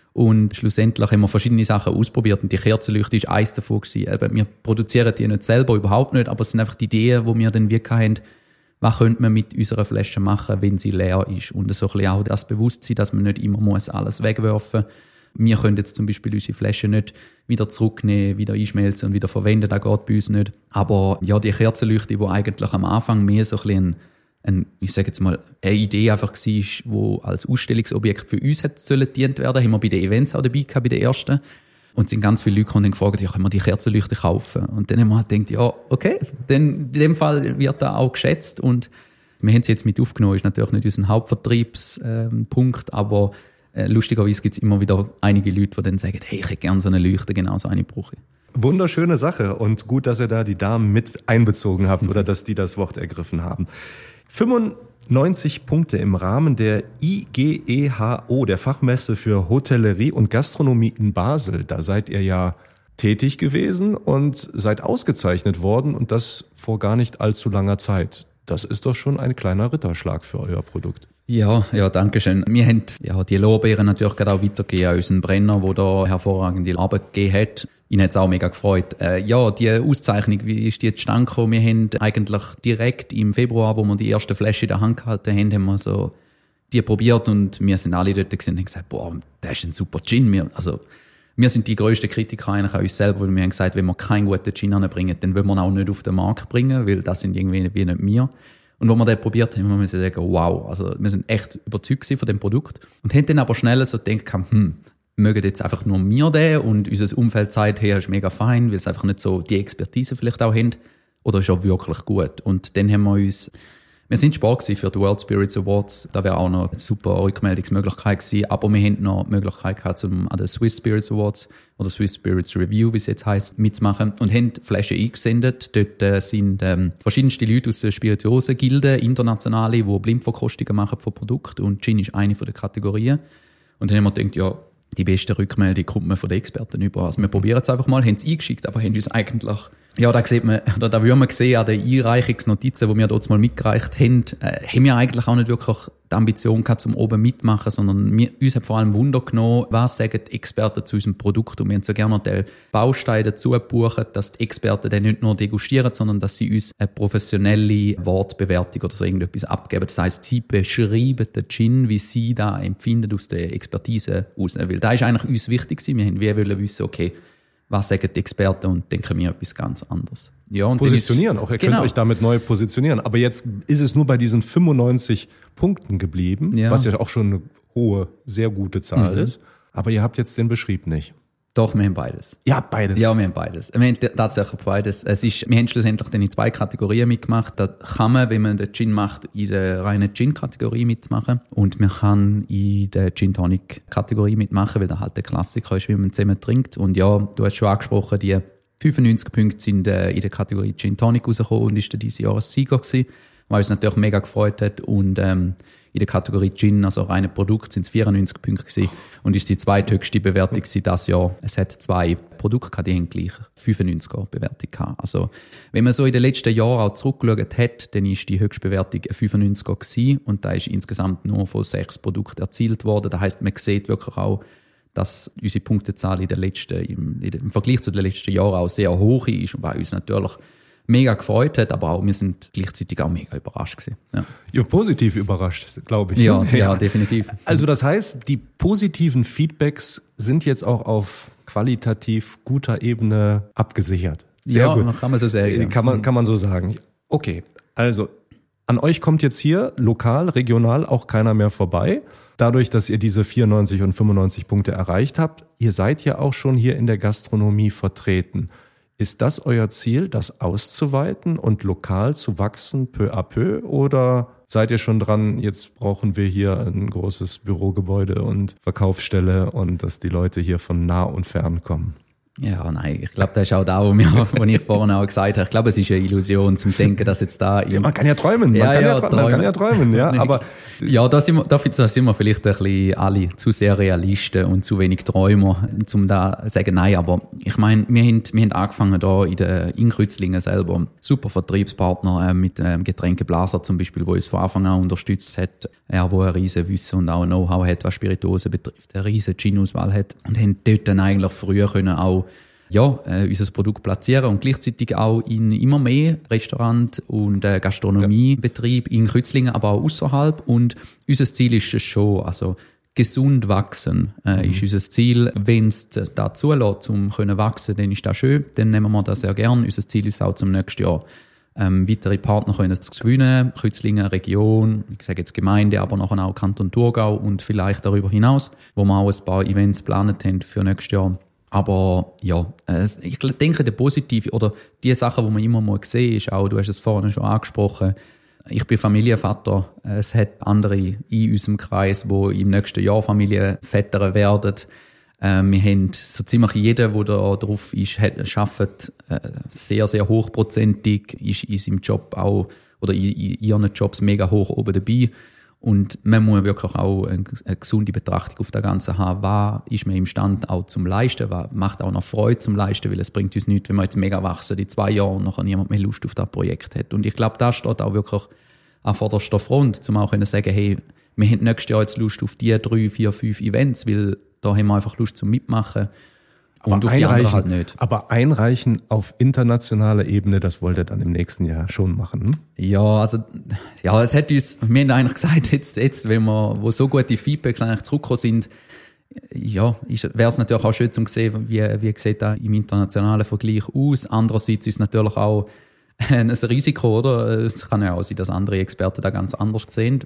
Und schlussendlich haben wir verschiedene Sachen ausprobiert und die Kerzenleuchte ist eins davon gewesen. Eben, wir produzieren die nicht selber, überhaupt nicht, aber es sind einfach die Ideen, die wir dann wirklich haben, was könnte man mit unserer Flasche machen, wenn sie leer ist. Und so ein bisschen auch das Bewusstsein, dass man nicht immer muss alles wegwerfen muss. Wir können jetzt zum Beispiel unsere Flasche nicht wieder zurücknehmen, wieder einschmelzen und wieder verwenden, das geht bei uns nicht. Aber ja, die Kerzenleuchte, die eigentlich am Anfang mehr so ein bisschen, ein, ich sage jetzt mal, eine Idee einfach war, die als Ausstellungsobjekt für uns hätte sollen gedient werden, haben wir bei den Events auch dabei gehabt, bei den ersten. Und sind ganz viele Leute gekommen und gefragt, ja, können wir die Kerzenleuchte kaufen? Und dann haben wir halt gedacht, ja, okay, dann in dem Fall wird das auch geschätzt. Und wir haben es jetzt mit aufgenommen, ist natürlich nicht unser Hauptvertriebspunkt, aber lustigerweise gibt es immer wieder einige Leute, die dann sagen, hey, ich hätte gerne so eine Leuchte, genau so eine brauche ich.
Wunderschöne Sache und gut, dass ihr da die Damen mit einbezogen habt oder dass die das Wort ergriffen haben. fünfundneunzig Punkte im Rahmen der I G E H O, der Fachmesse für Hotellerie und Gastronomie in Basel. Da seid ihr ja tätig gewesen und seid ausgezeichnet worden und das vor gar nicht allzu langer Zeit. Das ist doch schon ein kleiner Ritterschlag für euer Produkt.
Ja, ja, danke schön. Wir haben ja, die Lorbeeren natürlich gerade auch weitergegeben an unseren Brenner, der da hervorragende Arbeit gegeben hat. Ihn hat es auch mega gefreut. Äh, ja, die Auszeichnung, wie ist die zustande gekommen? Wir haben eigentlich direkt im Februar, wo wir die erste Flasche in der Hand gehalten haben, haben wir so die probiert und wir sind alle dort gewesen und haben gesagt, boah, das ist ein super Gin. Wir, also, wir sind die grössten Kritiker eigentlich an uns selber, weil wir haben gesagt, wenn wir keinen guten Gin anbringen, dann wollen wir ihn auch nicht auf den Markt bringen, weil das sind irgendwie wie nicht wir. Und als wir das probiert haben, haben wir sagen, wow, also wir sind echt überzeugt von dem Produkt. Und haben dann aber schnell so gedacht, hm, mögen jetzt einfach nur wir den und unser Umfeld sagt, hey, ist mega fein, weil es einfach nicht so die Expertise vielleicht auch haben. Oder ist auch wirklich gut. Und dann haben wir uns, wir sind spät für die World Spirits Awards, da wäre auch noch eine super Rückmeldungsmöglichkeit gewesen, aber wir haben noch die Möglichkeit gehabt, um an den Swiss Spirits Awards oder Swiss Spirits Review, wie es jetzt heisst, mitzumachen und haben Flaschen eingesendet. Dort äh, sind ähm, verschiedenste Leute aus der Spirituosen-Gilde, internationale, die Blindverkostungen machen von Produkten und Gin ist eine von den Kategorien. Und dann haben wir gedacht, ja, die beste Rückmeldung kommt man von den Experten über. Also wir probieren es einfach mal, haben es eingeschickt, aber haben uns eigentlich, ja, da sieht man, oder da würde man sehen an den Einreichungsnotizen, die wir dort mal mitgereicht haben, äh, haben wir eigentlich auch nicht wirklich die Ambition gehabt, zum oben mitmachen, sondern wir, uns hat vor allem Wunder genommen, was sagen die Experten zu unserem Produkt und wir haben so gerne den Baustein dazu gebucht, dass die Experten den nicht nur degustieren, sondern dass sie uns eine professionelle Wortbewertung oder so irgendetwas abgeben. Das heisst, sie beschreiben den Gin, wie sie da empfinden aus der Expertise raus. Weil da ist eigentlich uns wichtig gewesen. Wir haben wie wollen wissen, okay, was sagen die Experten und denken wir etwas ganz anderes. Ja, und
positionieren
ist,
auch, ihr
genau.
könnt euch damit neu positionieren. Aber jetzt ist es nur bei diesen fünfundneunzig Punkten geblieben,
ja.
was ja auch schon eine hohe, sehr gute Zahl
mhm.
ist. Aber ihr habt jetzt den Beschrieb nicht.
Doch, wir haben beides.
Ja, beides.
Ja, wir haben beides. Wir haben tatsächlich beides. Es ist, wir haben schlussendlich dann in zwei Kategorien mitgemacht. Da kann man, wenn man den Gin macht, in der reinen Gin-Kategorie mitmachen. Und man kann in der Gin-Tonic-Kategorie mitmachen, weil da halt der Klassiker ist, wie man zusammen trinkt. Und ja, du hast schon angesprochen, die fünfundneunzig Punkte sind in der Kategorie Gin-Tonic rausgekommen und ist dann dieses Jahr ein Sieger gewesen, was uns natürlich mega gefreut hat. Und ähm, in der Kategorie Gin, also reine Produkt, sind es vierundneunzig Punkte gewesen und ist die zweithöchste Bewertung gewesen dieses Jahr. Es hat zwei Produkte gehabt, die haben gleich fünfundneunziger Bewertung gehabt. Also, wenn man so in den letzten Jahren auch zurückgeschaut hat, dann ist die höchste Bewertung eine fünfundneunziger gewesen und da ist insgesamt nur von sechs Produkten erzielt worden. Das heisst, man sieht wirklich auch, dass unsere Punktezahl in den letzten, im, im Vergleich zu den letzten Jahren auch sehr hoch ist und bei uns natürlich mega gefreut hat, aber auch wir sind gleichzeitig auch mega überrascht gewesen. Ja,
ja positiv überrascht, glaube ich.
Ja, ja, ja, definitiv.
Also das heißt, die positiven Feedbacks sind jetzt auch auf qualitativ guter Ebene abgesichert. Sehr
ja,
gut.
kann man so sagen.
Kann man, kann man so sagen. Okay, also an euch kommt jetzt hier lokal, regional auch keiner mehr vorbei. Dadurch, dass ihr diese vierundneunzig und fünfundneunzig Punkte erreicht habt, ihr seid ja auch schon hier in der Gastronomie vertreten. Ist das euer Ziel, das auszuweiten und lokal zu wachsen, peu à peu? Oder seid ihr schon dran, jetzt brauchen wir hier ein großes Bürogebäude und Verkaufsstelle und dass die Leute hier von nah und fern kommen?
Ja, nein, ich glaube, das ist auch da, wo, wir, wo ich vorhin auch gesagt habe. Ich glaube, es ist eine Illusion zum Denken, dass jetzt da...
Ja, man kann ja träumen, man,
ja,
kann,
ja,
ja, träumen. man kann ja träumen, ja, aber...
Ja, da sind wir, da sind wir vielleicht ein bisschen alle zu sehr Realisten und zu wenig Träumer, um da zu sagen, nein, aber ich meine, wir haben, wir haben angefangen da in der, in Kreuzlingen selber, super Vertriebspartner äh, mit ähm, Getränkeblaser zum Beispiel, wo uns von Anfang an unterstützt hat, ja, wo ein riesen Wissen und auch ein Know-how hat, was Spirituosen betrifft, eine riesen Gin-Auswahl hat und haben dort dann eigentlich früher können auch ja, äh, unser Produkt platzieren und gleichzeitig auch in immer mehr Restaurant- und äh, Gastronomiebetrieb in Kreuzlingen, aber auch außerhalb. Und unser Ziel ist es schon, also gesund wachsen äh, mhm. ist unser Ziel. Wenn es da zulässt, um können wachsen, dann ist das schön, dann nehmen wir das sehr gern. Unser Ziel ist auch zum nächsten Jahr, ähm, weitere Partner können zu gewinnen, Kreuzlingen, Region, ich sage jetzt Gemeinde, aber nachher auch Kanton Thurgau und vielleicht darüber hinaus, wo wir auch ein paar Events geplant haben für nächstes Jahr. Aber ja, ich denke, der positive oder die Sachen, die man immer mal sehen, ist auch, du hast es vorhin schon angesprochen, ich bin Familienvater. Es hat andere in unserem Kreis, die im nächsten Jahr Familienväter werden. Wir haben so ziemlich jeder, der da drauf ist, arbeitet sehr, sehr hochprozentig, ist in seinem Job auch oder in ihren Jobs mega hoch oben dabei. Und man muss wirklich auch eine, eine gesunde Betrachtung auf das Ganze haben. Was ist man imstande auch zum Leisten? Was macht auch noch Freude zum Leisten? Weil es bringt uns nichts, wenn wir jetzt mega wachsen in zwei Jahren und nachher niemand mehr Lust auf das Projekt hat. Und ich glaube, das steht auch wirklich an vorderster Front, um auch zu sagen, hey, wir haben nächstes Jahr jetzt Lust auf die drei, vier, fünf Events, weil da haben wir einfach Lust zum Mitmachen. Und
aber
auf die anderen halt nicht.
Aber einreichen auf internationaler Ebene, das wollt ihr dann im nächsten Jahr schon machen? Hm?
Ja, also, ja, es hat uns, wir haben eigentlich gesagt, jetzt, jetzt, wenn wir, wo so gute Feedbacks eigentlich zurückgekommen sind, ja, wäre es natürlich auch schön zu sehen, wie, wie sieht das im internationalen Vergleich aus. Andererseits ist es natürlich auch ein Risiko, oder? Es kann ja auch sein, dass andere Experten da ganz anders sehen.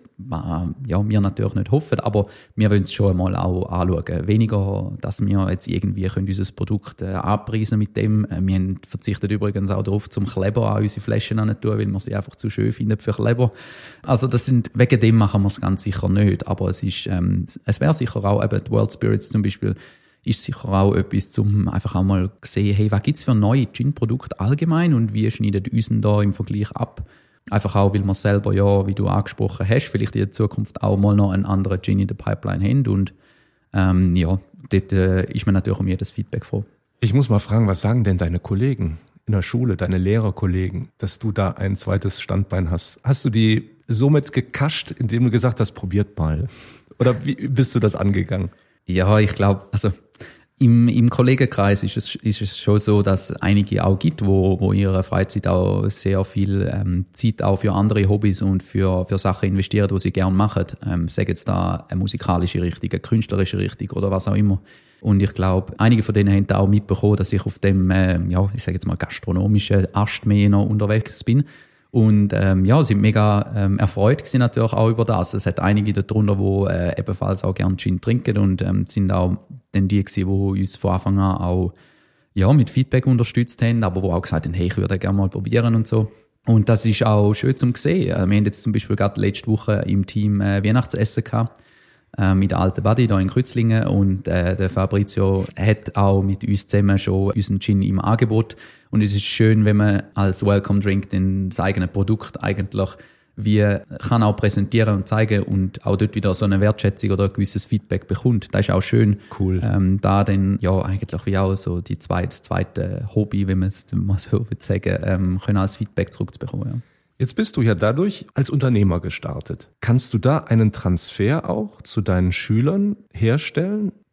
Ja, wir natürlich nicht hoffen, aber wir wollen es schon einmal auch anschauen. Weniger, dass wir jetzt irgendwie können unser Produkt äh, abpreisen mit dem. Wir haben verzichtet übrigens auch darauf, zum Kleber an unsere Flaschen zu tun, weil wir sie einfach zu schön finden für Kleber. Also das sind, wegen dem machen wir es ganz sicher nicht. Aber es ist, ähm, es wäre sicher auch eben die World Spirits zum Beispiel, ist sicher auch etwas, um einfach auch mal zu sehen, hey, was gibt's für neue Gin-Produkte allgemein und wie schneidet uns denn da im Vergleich ab? Einfach auch, weil wir selber ja, wie du angesprochen hast, vielleicht in der Zukunft auch mal noch einen anderen Gin in der Pipeline haben und ähm, ja, dort äh, ist man natürlich um jedes Feedback froh.
Ich muss mal fragen, was sagen denn deine Kollegen in der Schule, deine Lehrerkollegen, dass du da ein zweites Standbein hast? Hast du die somit gekascht, indem du gesagt hast, probiert mal? Oder wie bist du das angegangen?
Ja, ich glaube, also im, im Kollegenkreis ist es, ist es schon so, dass es einige auch gibt, wo, wo ihre Freizeit auch sehr viel ähm, Zeit auch für andere Hobbys und für, für Sachen investieren, die sie gerne machen. Ähm, sagen jetzt da eine musikalische Richtung, eine künstlerische Richtung oder was auch immer. Und ich glaube, einige von denen haben da auch mitbekommen, dass ich auf dem, äh, ja, ich sage jetzt mal gastronomischen Ast mehr noch unterwegs bin. Und ähm, ja, sind mega ähm, erfreut gewesen natürlich auch über das. Es hat einige darunter, die äh, ebenfalls auch gerne Gin trinken und ähm, sind auch dann die gewesen, die uns von Anfang an auch ja, mit Feedback unterstützt haben, aber wo auch gesagt haben, hey, ich würde gerne mal probieren und so. Und das ist auch schön zum sehen. Wir haben jetzt zum Beispiel gerade letzte Woche im Team äh, Weihnachtsessen gehabt, äh, mit der alten Buddy hier in Kreuzlingen und äh, der Fabrizio hat auch mit uns zusammen schon unseren Gin im Angebot. Und es ist schön, wenn man als Welcome Drink den, das eigene Produkt eigentlich wie kann auch präsentieren und zeigen und auch dort wieder so eine Wertschätzung oder ein gewisses Feedback bekommt. Das ist auch schön.
Cool.
Ähm, da dann ja eigentlich wie auch so die zweite, das zweite Hobby, wenn man es mal so würde sagen, ähm, können als Feedback zurückzubekommen. Ja.
Jetzt bist du ja dadurch als Unternehmer gestartet. Kannst du da einen Transfer auch zu deinen Schülern herstellen?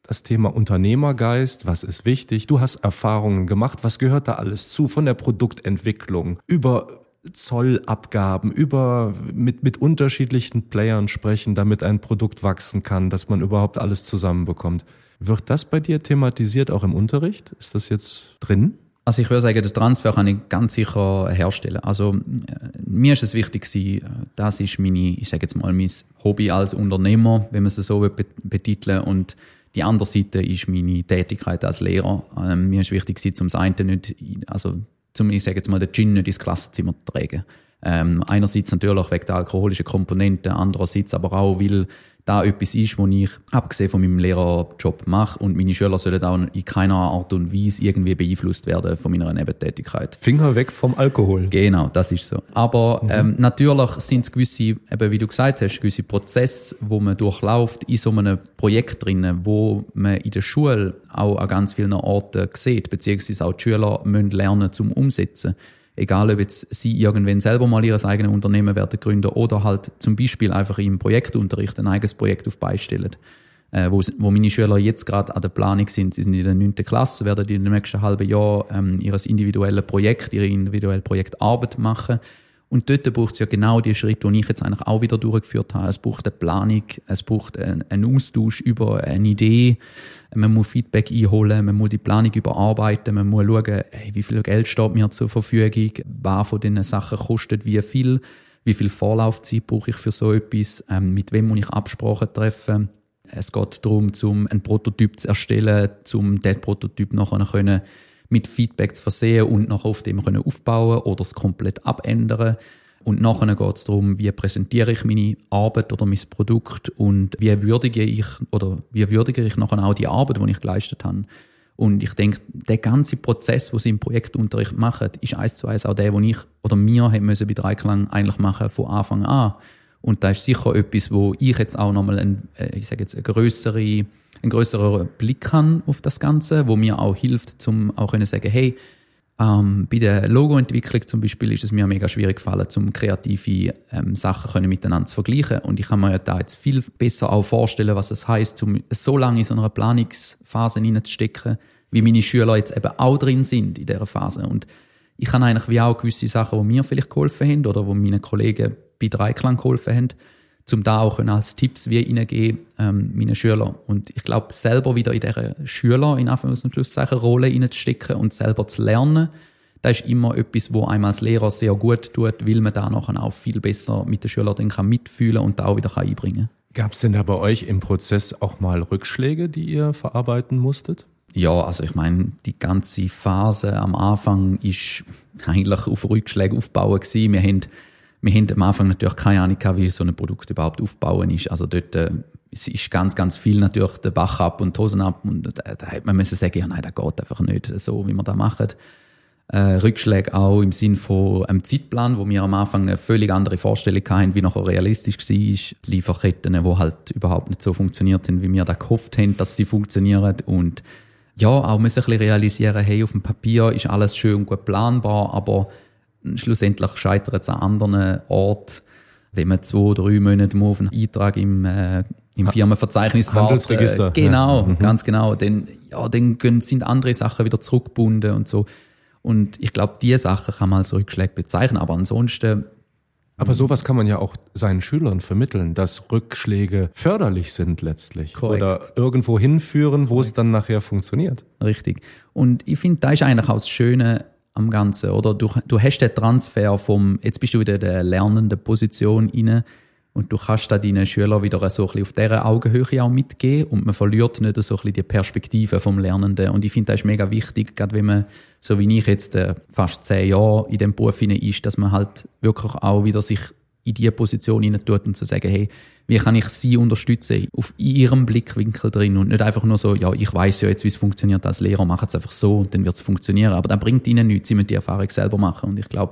das Thema Unternehmergeist, was ist wichtig? Du hast Erfahrungen gemacht, was gehört da alles zu? Von der Produktentwicklung über Zollabgaben, über mit, mit unterschiedlichen Playern sprechen, damit ein Produkt wachsen kann, dass man überhaupt alles zusammenbekommt. Wird das bei dir thematisiert auch im Unterricht? Ist das jetzt drin?
Also ich würde sagen, den Transfer kann ich ganz sicher herstellen. Also äh, mir ist es wichtig gewesen, das ist meine, ich sage jetzt mal, mein Hobby als Unternehmer, wenn man es so betiteln will. Und die andere Seite ist meine Tätigkeit als Lehrer. Ähm, mir ist wichtig gewesen, zum einen nicht, also zum, ich sage jetzt mal, den Gin nicht ins Klassenzimmer zu tragen. Ähm, einerseits natürlich wegen der alkoholischen Komponente, andererseits aber auch, weil da etwas ist, was ich abgesehen von meinem Lehrerjob mache und meine Schüler sollen auch in keiner Art und Weise irgendwie beeinflusst werden von meiner Nebentätigkeit.
Finger weg vom Alkohol.
Genau, das ist so. Aber mhm. ähm, natürlich sind es gewisse, eben wie du gesagt hast, gewisse Prozesse, wo man durchläuft in so einem Projekt drinnen, wo man in der Schule auch an ganz vielen Orten sieht, beziehungsweise auch die Schüler müssen lernen zum Umsetzen. Egal, ob jetzt sie irgendwann selber mal ihr eigenes Unternehmen werden gründen oder halt zum Beispiel einfach im Projektunterricht ein eigenes Projekt auf beistellen. Äh, wo, wo meine Schüler jetzt gerade an der Planung sind, sie sind in der neunten Klasse, werden die in den nächsten halben Jahr ähm, ihr individuelles Projekt, ihre individuelle Projektarbeit machen. Und dort braucht es ja genau die Schritte, die ich jetzt eigentlich auch wieder durchgeführt habe. Es braucht eine Planung, es braucht einen Austausch über eine Idee, man muss Feedback einholen, man muss die Planung überarbeiten, man muss schauen, hey, wie viel Geld steht mir zur Verfügung, was von diesen Sachen kostet wie viel, wie viel Vorlaufzeit brauche ich für so etwas, ähm, mit wem muss ich Absprachen treffen. Es geht darum, um einen Prototyp zu erstellen, um den Prototyp nachher können mit Feedback zu versehen und nachher auf dem können aufbauen oder es komplett abändern. Und nachher geht es darum, wie präsentiere ich meine Arbeit oder mein Produkt und wie würdige ich oder wie würdige ich nachher auch die Arbeit, die ich geleistet habe. Und ich denke, der ganze Prozess, den sie im Projektunterricht machen, ist eins zu eins auch der, den ich oder wir haben müssen bei Dreiklang eigentlich machen von Anfang an. Und da ist sicher etwas, wo ich jetzt auch nochmal ein, ich sage jetzt eine grössere, einen grösseren Blick habe auf das Ganze, wo mir auch hilft, um auch zu sagen, hey, ähm, bei der Logoentwicklung zum Beispiel ist es mir mega schwierig gefallen, um kreative ähm, Sachen können miteinander zu vergleichen. Und ich kann mir ja da jetzt viel besser auch vorstellen, was es heisst, um so lange in so einer Planungsphase hineinzustecken, wie meine Schüler jetzt eben auch drin sind in dieser Phase. Und ich habe eigentlich wie auch gewisse Sachen, die mir vielleicht geholfen haben oder die meinen Kollegen bei Dreiklang geholfen haben, um da auch als Tipps wie reingeben, ähm, meinen Schülern. Und ich glaube, selber wieder in dieser Schüler, in Anführungs- und Schlusszeichen, Rolle reinzustecken und selber zu lernen, das ist immer etwas, wo einem als Lehrer sehr gut tut, weil man da nachher auch viel besser mit den Schülern dann kann mitfühlen und da auch wieder kann einbringen kann.
Gab es denn da bei euch im Prozess auch mal Rückschläge, die ihr verarbeiten musstet?
Ja, also ich meine, die ganze Phase am Anfang ist eigentlich auf Rückschläge aufbauen gewesen. Wir haben Wir haben am Anfang natürlich keine Ahnung gehabt, wie so ein Produkt überhaupt aufbauen ist. Also dort äh, es ist ganz, ganz viel natürlich der Bach ab und die Hosen ab. Und da, da hätte man müssen sagen, ja nein, das geht einfach nicht so, wie wir das machen. Äh, Rückschläge auch im Sinn von einem Zeitplan, wo wir am Anfang eine völlig andere Vorstellung hatten, wie nachher realistisch war. Lieferketten, die halt überhaupt nicht so funktioniert haben, wie wir da gehofft haben, dass sie funktionieren. Und ja, auch müssen ein bisschen realisieren, hey, auf dem Papier ist alles schön und gut planbar, aber schlussendlich scheitert es an anderen Orten, wenn man zwei, drei Monate auf einen Eintrag im, äh, im Firmenverzeichnis wartet.
Handelsregister.
Genau,
ja. Mhm.
ganz genau. Dann, ja, dann sind andere Sachen wieder zurückgebunden und so. Und ich glaube, diese Sachen kann man als Rückschläge bezeichnen, aber ansonsten...
Aber sowas kann man ja auch seinen Schülern vermitteln, dass Rückschläge förderlich sind letztlich.
Korrekt.
Oder irgendwo hinführen, wo Korrekt. Es dann nachher funktioniert.
Richtig. Und ich finde, da ist eigentlich auch das Schöne am Ganzen, oder? Du, du hast den Transfer vom, jetzt bist du wieder in der lernenden Position inne und du kannst da deinen Schülern wieder so ein bisschen auf dieser Augenhöhe auch mitgeben und man verliert nicht so ein bisschen die Perspektive vom Lernenden. Und ich finde, das ist mega wichtig, gerade wenn man, so wie ich jetzt äh, fast zehn Jahre in dem Beruf hinein ist, dass man halt wirklich auch wieder sich in diese Position hinein tut und zu sagen, hey, wie kann ich sie unterstützen, auf ihrem Blickwinkel drin und nicht einfach nur so, ja, ich weiss ja jetzt, wie es funktioniert als Lehrer, mache es einfach so und dann wird es funktionieren. Aber das bringt ihnen nichts, sie müssen die Erfahrung selber machen. Und ich glaube,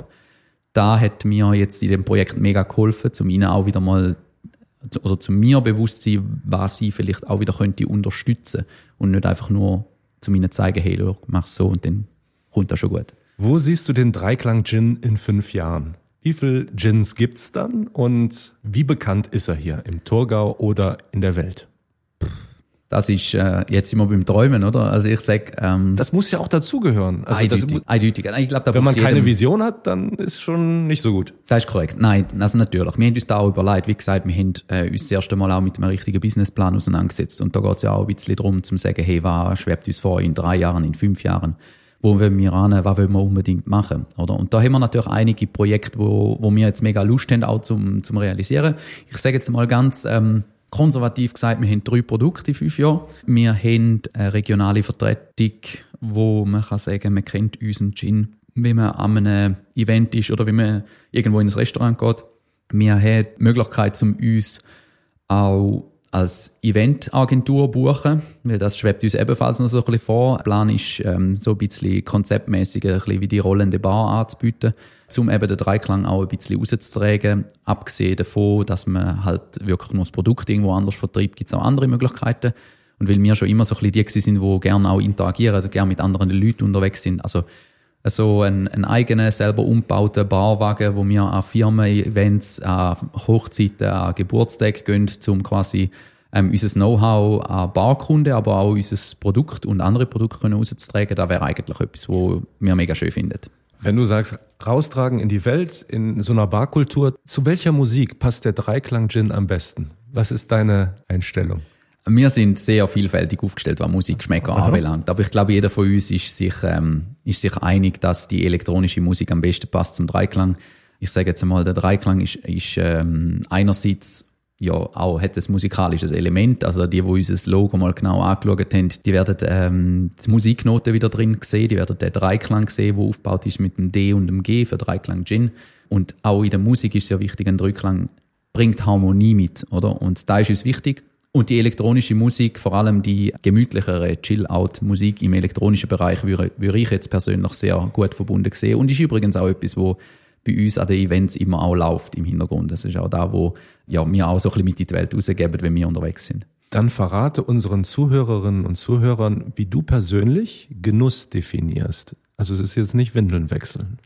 da hat mir jetzt in dem Projekt mega geholfen, um ihnen auch wieder mal, oder zu mir bewusst zu sein, was sie vielleicht auch wieder könnte unterstützen und nicht einfach nur zu ihnen zeigen, hey, mach so und dann kommt das schon gut.
Wo siehst du den Dreiklang Gin in fünf Jahren? Wie viel Gins gibt's dann und wie bekannt ist er hier im Thurgau oder in der Welt?
Das ist, äh, jetzt sind wir beim Träumen, oder? Also ich sag, ähm,
das muss ja auch dazugehören. Also
eindeutig,
das,
eindeutig. Ich glaub, da
wenn man keine
jedem,
Vision hat, dann ist schon nicht so gut.
Das ist korrekt. Nein, also natürlich. Wir haben uns da auch überlegt. Wie gesagt, wir haben äh, uns das erste Mal auch mit einem richtigen Businessplan auseinandergesetzt. Und da geht es ja auch ein bisschen darum, zu sagen, hey, was schwebt uns vor in drei Jahren, in fünf Jahren? Wo wollen wir ran? Was wollen wir unbedingt machen? Oder? Und da haben wir natürlich einige Projekte, wo, wo wir jetzt mega Lust haben, auch zum, zum realisieren. Ich sage jetzt mal ganz, ähm, konservativ gesagt, wir haben drei Produkte in fünf Jahren. Wir haben eine regionale Vertretung, wo man kann sagen, man kennt unseren Gin, wie man an einem Event ist oder wie man irgendwo in ein Restaurant geht. Wir haben die Möglichkeit, um uns auch als Eventagentur buchen, weil das schwebt uns ebenfalls noch so ein bisschen vor. Der Plan ist, ähm, so ein bisschen konzeptmäßig ein bisschen wie die rollende Bar anzubieten, um eben den Dreiklang auch ein bisschen rauszutragen. Abgesehen davon, dass man halt wirklich nur das Produkt irgendwo anders vertreibt, gibt es auch andere Möglichkeiten. Und weil wir schon immer so ein bisschen die sind, die gerne auch interagieren, gerne mit anderen Leuten unterwegs sind. Also so ein, ein eigener, selber umgebauter Barwagen, wo wir an Firmen-Events, an Hochzeiten, an Geburtstagen gehen, um quasi ähm, unser Know-how an Barkunden, aber auch unser Produkt und andere Produkte rauszutragen. Das wäre eigentlich etwas, was wir mega schön finden.
Wenn du sagst, raustragen in die Welt, in so einer Barkultur, zu welcher Musik passt der Dreiklang-Gin am besten? Was ist deine Einstellung?
Wir sind sehr vielfältig aufgestellt, was Musikgeschmäcker anbelangt. Aber ich glaube, jeder von uns ist sich, ähm, ist sich einig, dass die elektronische Musik am besten passt zum Dreiklang. Ich sage jetzt einmal, der Dreiklang ist, ist ähm, einerseits ja auch hat ein musikalisches Element. Also die, die unser Logo mal genau angeschaut haben, die werden ähm, die Musiknoten wieder drin sehen, die werden den Dreiklang sehen, der aufgebaut ist mit dem D und dem G für Dreiklang Gin. Und auch in der Musik ist es ja wichtig, ein Dreiklang bringt Harmonie mit, oder? Und da ist uns wichtig. Und die elektronische Musik, vor allem die gemütlichere Chill-Out-Musik im elektronischen Bereich, würde, würde ich jetzt persönlich sehr gut verbunden sehen. Und ist übrigens auch etwas, wo bei uns an den Events immer auch läuft im Hintergrund. Das ist auch da, wo ja, wir auch so ein bisschen mit in die Welt rausgeben, wenn wir unterwegs sind.
Dann verrate unseren Zuhörerinnen und Zuhörern, wie du persönlich Genuss definierst. Also es ist jetzt nicht Windeln wechseln.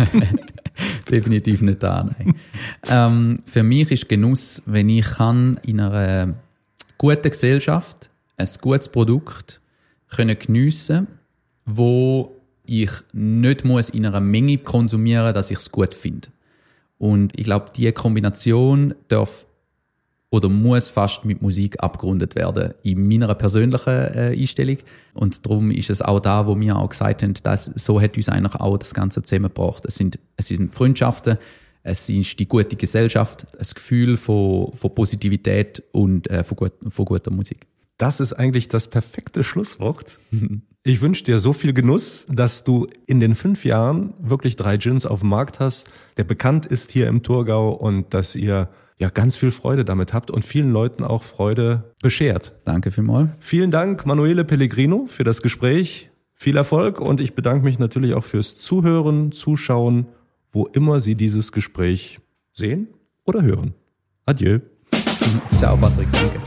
Definitiv nicht da, nein. ähm, für mich ist Genuss, wenn ich kann in einer gute Gesellschaft, ein gutes Produkt können geniessen, wo ich nicht muss in einer Menge konsumieren, dass ich es gut finde. Und ich glaube, diese Kombination darf oder muss fast mit Musik abgerundet werden in meiner persönlichen äh, Einstellung. Und darum ist es auch da, wo wir auch gesagt haben, dass so hat uns eigentlich auch das Ganze zusammengebracht. Es sind, es sind Freundschaften, es ist die gute Gesellschaft, ein Gefühl von, von Positivität und äh, von, gut, von guter Musik.
Das ist eigentlich das perfekte Schlusswort. Ich wünsche dir so viel Genuss, dass du in den fünf Jahren wirklich drei Gins auf dem Markt hast, der bekannt ist hier im Thurgau und dass ihr ja ganz viel Freude damit habt und vielen Leuten auch Freude beschert.
Danke vielmals.
Vielen Dank, Manuele Pellegrino, für das Gespräch. Viel Erfolg und ich bedanke mich natürlich auch fürs Zuhören, Zuschauen, wo immer Sie dieses Gespräch sehen oder hören. Adieu.
Ciao, Patrick. Danke.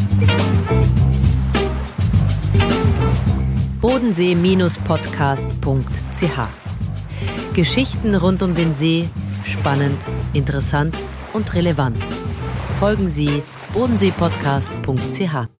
bodensee Podcast punkt c h Geschichten rund um den See, spannend, interessant und relevant. Folgen Sie bodensee Podcast punkt c h.